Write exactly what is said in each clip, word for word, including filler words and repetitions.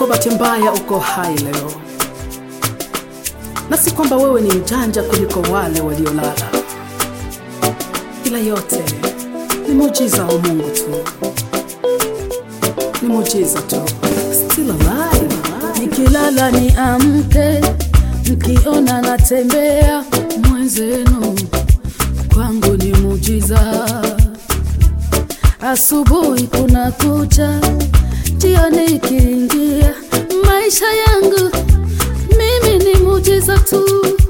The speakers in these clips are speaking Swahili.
kwa bahati mbaya uko hai leo, na si kwamba wewe ni mjanja kuliko wale waliolala, ila yote ni muujiza wa Mungu tu, ni muujiza tu. Still alive. Nikilala ni amke, nikiona natembea mwenzenu, kwangu ni muujiza. Asubuhi kuna kucha, jioni ikiingia, maisha yangu mimi ni muujiza tu.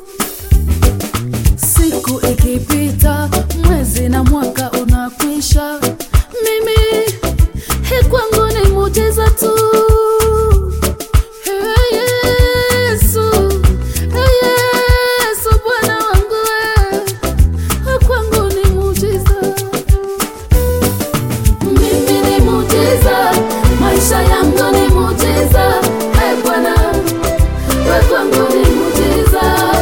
Siku ikipita, mwezi na mwaka unakwisha, mimi he kwangu ni muujiza tu. Maisha yangu ni muujiza, hey Bwana, wewe kwangu ni muujiza.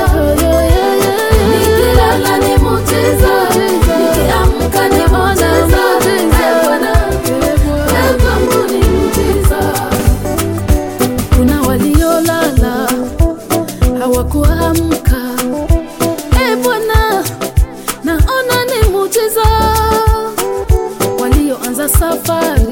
Nikilala ni muujiza, nikiamka ni muujiza, hey Bwana, wewe kwangu ni muujiza. Kuna waliolala hawakuamka, hey Bwana, naona ni muujiza. Walioanza safari